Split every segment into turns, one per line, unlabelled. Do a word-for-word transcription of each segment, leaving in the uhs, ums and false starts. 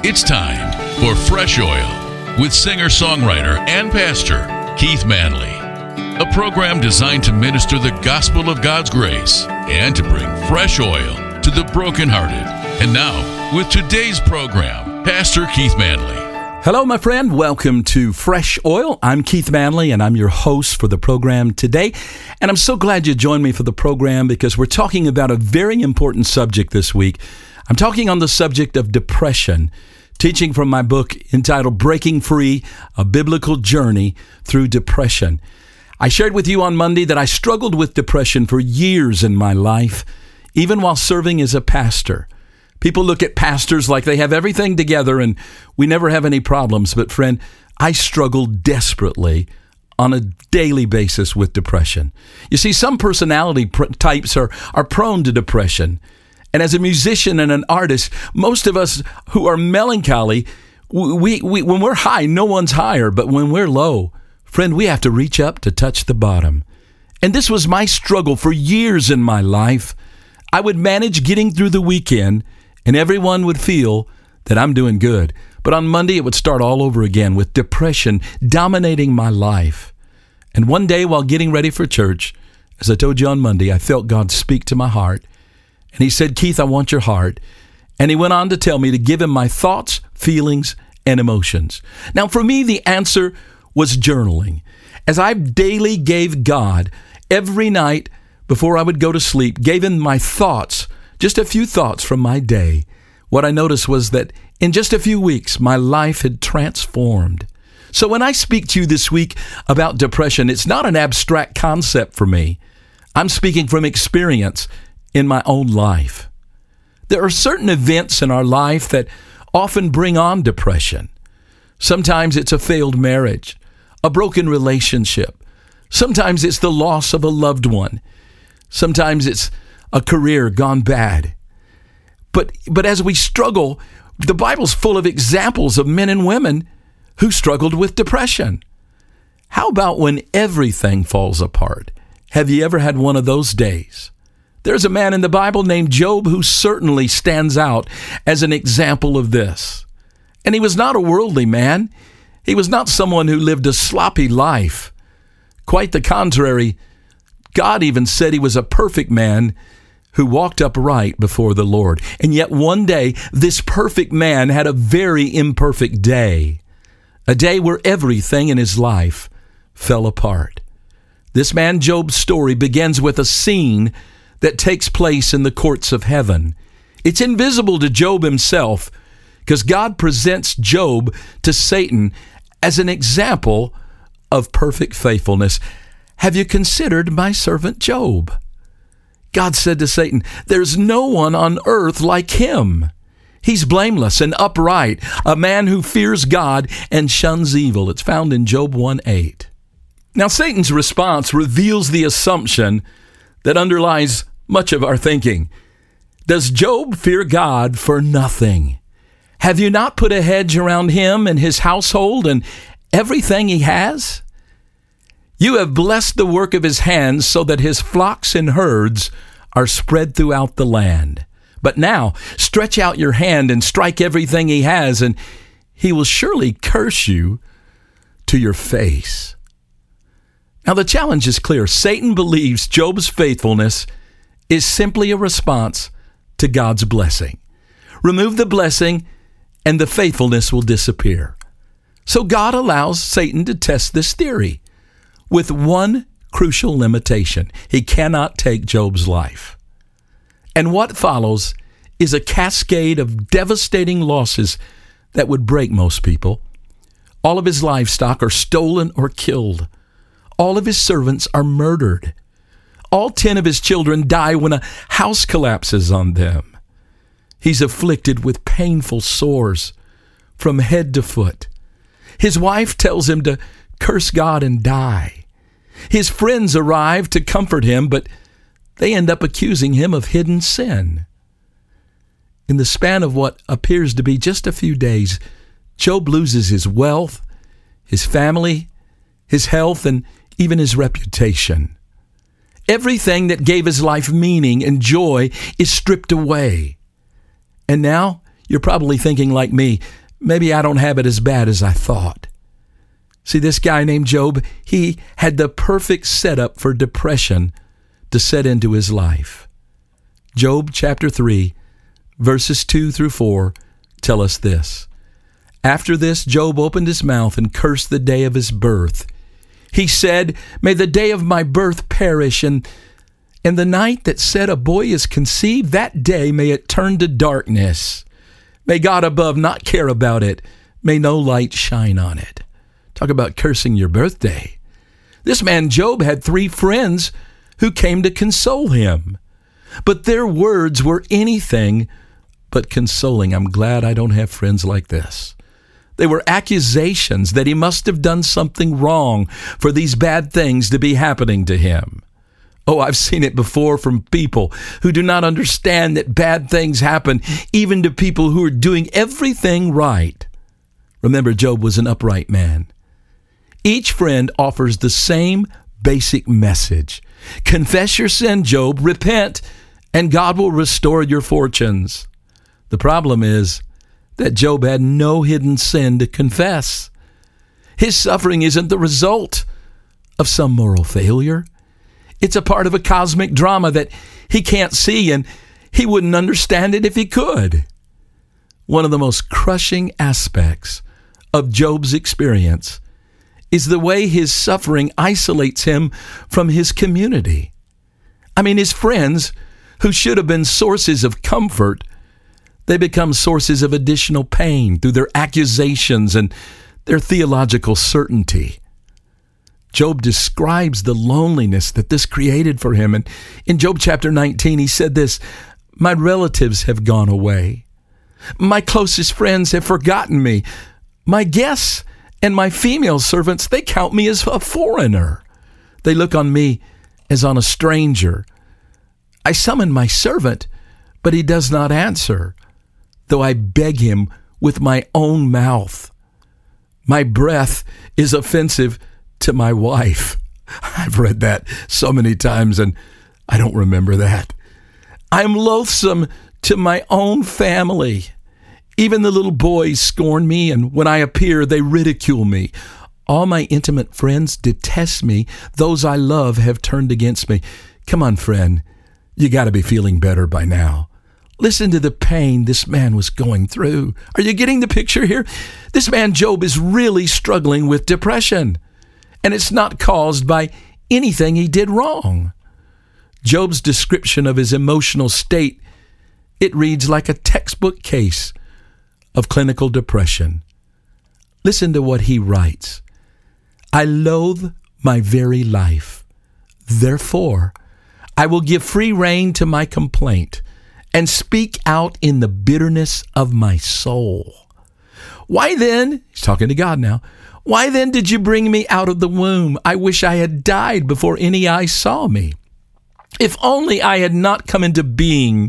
It's time for Fresh Oil with singer-songwriter and pastor Keith Manley, a program designed to minister the gospel of God's grace and to bring fresh oil to the brokenhearted. And now, with today's program, Pastor Keith Manley.
Hello, my friend. Welcome to Fresh Oil. I'm Keith Manley, and I'm your host for the program today. And I'm so glad you joined me for the program because we're talking about a very important subject this week. I'm talking on the subject of depression, teaching from my book entitled Breaking Free, A Biblical Journey Through Depression. I shared with you on Monday that I struggled with depression for years in my life, even while serving as a pastor. People look at pastors like they have everything together and we never have any problems. But friend, I struggle desperately on a daily basis with depression. You see, some personality pr- types are, are prone to depression. And as a musician and an artist, most of us who are melancholy, we, we when we're high, no one's higher. But when we're low, friend, we have to reach up to touch the bottom. And this was my struggle for years in my life. I would manage getting through the weekend, and everyone would feel that I'm doing good. But on Monday, it would start all over again with depression dominating my life. And one day while getting ready for church, as I told you on Monday, I felt God speak to my heart. And he said, Keith, I want your heart. And he went on to tell me to give him my thoughts, feelings, and emotions. Now, for me, the answer was journaling. As I daily gave God every night before I would go to sleep, gave him my thoughts, just a few thoughts from my day, what I noticed was that in just a few weeks, my life had transformed. So when I speak to you this week about depression, it's not an abstract concept for me. I'm speaking from experience in my own life. There are certain events in our life that often bring on depression. Sometimes it's a failed marriage, a broken relationship. Sometimes it's the loss of a loved one. Sometimes it's a career gone bad. But but as we struggle, the Bible's full of examples of men and women who struggled with depression. How about when everything falls apart? Have you ever had one of those days? There's a man in the Bible named Job who certainly stands out as an example of this. And he was not a worldly man. He was not someone who lived a sloppy life. Quite the contrary. God even said he was a perfect man who walked upright before the Lord. And yet one day, this perfect man had a very imperfect day, a day where everything in his life fell apart. This man Job's story begins with a scene that takes place in the courts of heaven. It's invisible to Job himself because God presents Job to Satan as an example of perfect faithfulness. Have you considered my servant Job? God said to Satan, there's no one on earth like him. He's blameless and upright, a man who fears God and shuns evil. It's found in Job one eight. Now, Satan's response reveals the assumption that underlies much of our thinking. Does Job fear God for nothing? Have you not put a hedge around him and his household and everything he has? You have blessed the work of his hands so that his flocks and herds are spread throughout the land. But now stretch out your hand and strike everything he has, and he will surely curse you to your face. Now the challenge is clear. Satan believes Job's faithfulness is simply a response to God's blessing. Remove the blessing and the faithfulness will disappear. So God allows Satan to test this theory with one crucial limitation. He cannot take Job's life. And what follows is a cascade of devastating losses that would break most people. All of his livestock are stolen or killed. All of his servants are murdered. All ten of his children die when a house collapses on them. He's afflicted with painful sores from head to foot. His wife tells him to curse God and die. His friends arrive to comfort him, but they end up accusing him of hidden sin. In the span of what appears to be just a few days, Job loses his wealth, his family, his health, and even his reputation. Everything that gave his life meaning and joy is stripped away. And now you're probably thinking like me, maybe I don't have it as bad as I thought. See, this guy named Job, he had the perfect setup for depression to set into his life. Job chapter three, verses two through four tell us this. After this, Job opened his mouth and cursed the day of his birth. He said, "May the day of my birth perish, and, and the night that said a boy is conceived, that day may it turn to darkness. May God above not care about it. May no light shine on it." Talk about cursing your birthday. This man Job had three friends who came to console him, but their words were anything but consoling. I'm glad I don't have friends like this. They were accusations that he must have done something wrong for these bad things to be happening to him. Oh, I've seen it before from people who do not understand that bad things happen even to people who are doing everything right. Remember, Job was an upright man. Each friend offers the same basic message. Confess your sin, Job, repent, and God will restore your fortunes. The problem is that Job had no hidden sin to confess. His suffering isn't the result of some moral failure. It's a part of a cosmic drama that he can't see, and he wouldn't understand it if he could. One of the most crushing aspects of Job's experience is the way his suffering isolates him from his community. I mean, his friends, who should have been sources of comfort, they become sources of additional pain through their accusations and their theological certainty. Job describes the loneliness that this created for him. And in Job chapter nineteen, he said this, "My relatives have gone away. My closest friends have forgotten me. My guests and my female servants, they count me as a foreigner. They look on me as on a stranger. I summon my servant, but he does not answer, though I beg him with my own mouth. My breath is offensive to my wife." I've read that so many times, and I don't remember that. "I'm loathsome to my own family. Even the little boys scorn me, and when I appear, they ridicule me. All my intimate friends detest me. Those I love have turned against me." Come on, friend. You got to be feeling better by now. Listen to the pain this man was going through. Are you getting the picture here? This man Job is really struggling with depression, and it's not caused by anything he did wrong. Job's description of his emotional state, it reads like a textbook case of clinical depression. Listen to what he writes. "I loathe my very life. Therefore, I will give free rein to my complaint and speak out in the bitterness of my soul. Why then," he's talking to God now, "why then did you bring me out of the womb? I wish I had died before any eye saw me. If only I had not come into being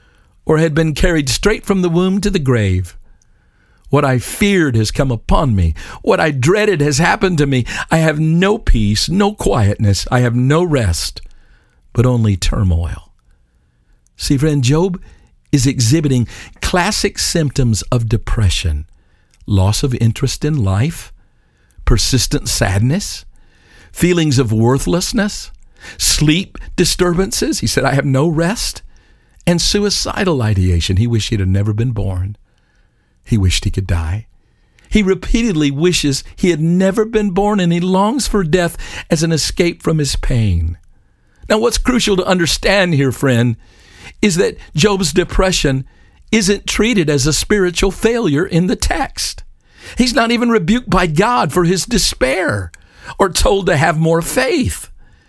or had been carried straight from the womb to the grave. What I feared has come upon me. What I dreaded has happened to me. I have no peace, no quietness. I have no rest, but only turmoil." See, friend, Job is exhibiting classic symptoms of depression: loss of interest in life, persistent sadness, feelings of worthlessness, sleep disturbances. He said, "I have no rest," and suicidal ideation. He wished he'd have never been born. He wished he could die. He repeatedly wishes he had never been born, and he longs for death as an escape from his pain. Now, what's crucial to understand here, friend, is that Job's depression isn't treated as a spiritual failure in the text. He's not even rebuked by God for his despair or told to have more faith.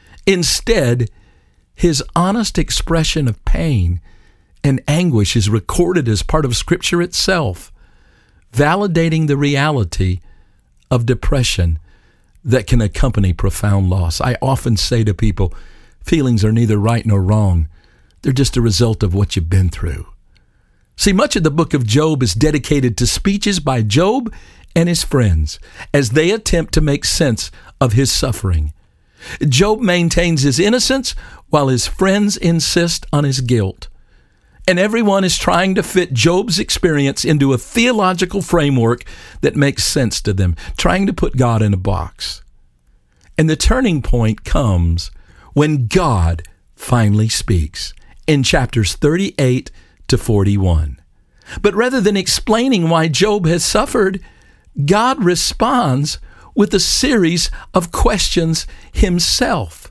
Instead, his honest expression of pain and anguish is recorded as part of Scripture itself, validating the reality of depression that can accompany profound loss. I often say to people, feelings are neither right nor wrong. They're just a result of what you've been through. See, much of the book of Job is dedicated to speeches by Job and his friends as they attempt to make sense of his suffering. Job maintains his innocence while his friends insist on his guilt. And everyone is trying to fit Job's experience into a theological framework that makes sense to them, trying to put God in a box. And the turning point comes when God finally speaks in chapters thirty-eight to forty-one. But rather than explaining why Job has suffered, God responds with a series of questions himself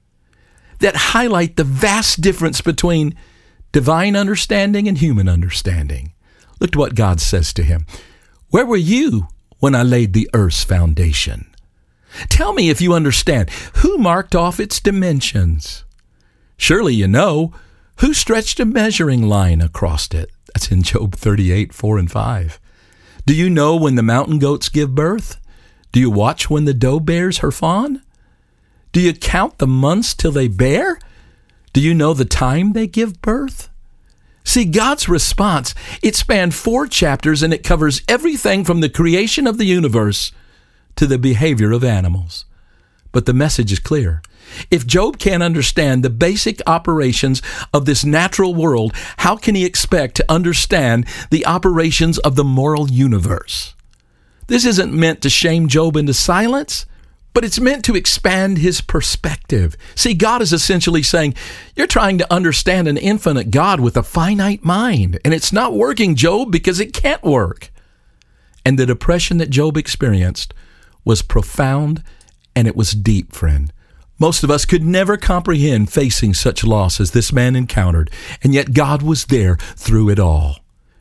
that highlight the vast difference between divine understanding and human understanding. Look at what God says to him. Where were you when I laid the earth's foundation? Tell me if you understand. Who marked off its dimensions? Surely you know. Who stretched a measuring line across it? That's in Job thirty-eight, four and five. Do you know when the mountain goats give birth? Do you watch when the doe bears her fawn? Do you count the months till they bear? Do you know the time they give birth? See, God's response, it spanned four chapters and it covers everything from the creation of the universe to the behavior of animals. But the message is clear. If Job can't understand the basic operations of this natural world, how can he expect to understand the operations of the moral universe? This isn't meant to shame Job into silence, but it's meant to expand his perspective. See, God is essentially saying, you're trying to understand an infinite God with a finite mind, and it's not working, Job, because it can't work. And the depression that Job experienced was profound and it was deep, friend. Most of us could never comprehend facing such loss as this man encountered, and yet God was there through it all.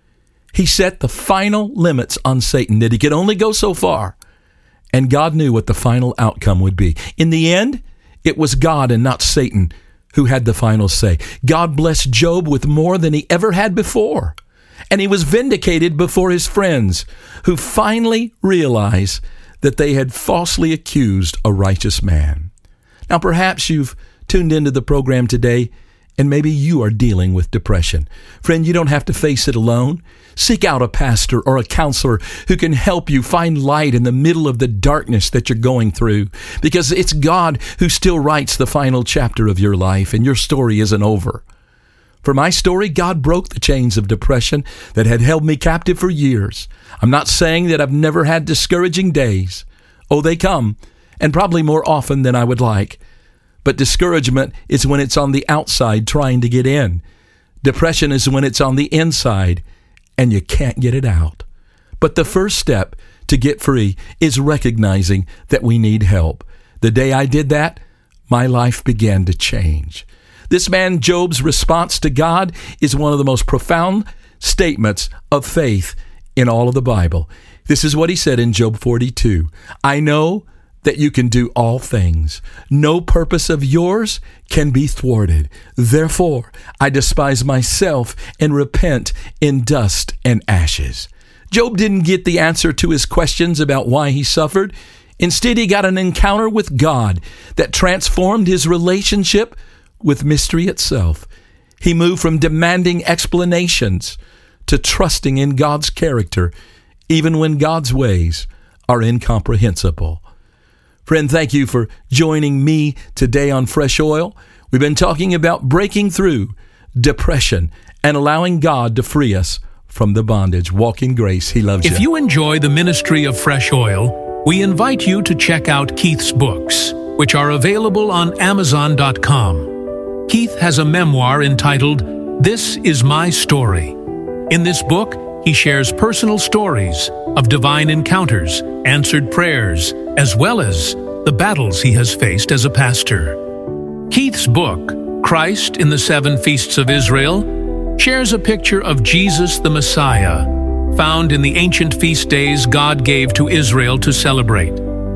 He set the final limits on Satan, that he could only go so far, and God knew what the final outcome would be. In the end, it was God and not Satan who had the final say. God blessed Job with more than he ever had before, and he was vindicated before his friends, who finally realized that they had falsely accused a righteous man. Now, perhaps you've tuned into the program today, and maybe you are dealing with depression. Friend, you don't have to face it alone. Seek out a pastor or a counselor who can help you find light in the middle of the darkness that you're going through, because it's God who still writes the final chapter of your life, and your story isn't over. For my story, God broke the chains of depression that had held me captive for years. I'm not saying that I've never had discouraging days. Oh, they come, and probably more often than I would like. But discouragement is when it's on the outside trying to get in. Depression is when it's on the inside and you can't get it out. But the first step to get free is recognizing that we need help. The day I did that, my life began to change. This man Job's response to God is one of the most profound statements of faith in all of the Bible. This is what he said in Job forty-two. I know that you can do all things. No purpose of yours can be thwarted. Therefore, I despise myself and repent in dust and ashes. Job didn't get the answer to his questions about why he suffered. Instead, he got an encounter with God that transformed his relationship with mystery itself. He moved from demanding explanations to trusting in God's character, even when God's ways are incomprehensible. Friend, thank you for joining me today on Fresh Oil. We've been talking about breaking through depression and allowing God to free us from the bondage. Walk in grace. He loves you.
If you enjoy the ministry of Fresh Oil, we invite you to check out Keith's books, which are available on Amazon dot com. Keith has a memoir entitled, This Is My Story. In this book, he shares personal stories of divine encounters, answered prayers, as well as the battles he has faced as a pastor. Keith's book, Christ in the Seven Feasts of Israel, shares a picture of Jesus the Messiah, found in the ancient feast days God gave to Israel to celebrate.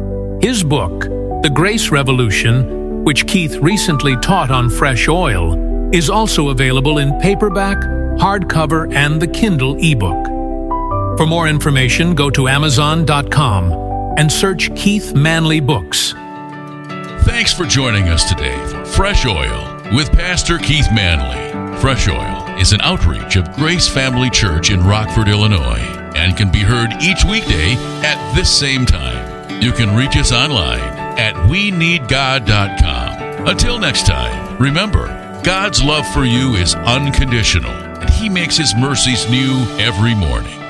His book, The Grace Revolution, which Keith recently taught on Fresh Oil, is also available in paperback, hardcover, and the Kindle ebook. For more information, go to Amazon dot com and search Keith Manley Books.
Thanks for joining us today for Fresh Oil with Pastor Keith Manley. Fresh Oil is an outreach of Grace Family Church in Rockford, Illinois, and can be heard each weekday at this same time. You can reach us online at we need god dot com. Until next time, remember, God's love for you is unconditional, and He makes His mercies new every morning.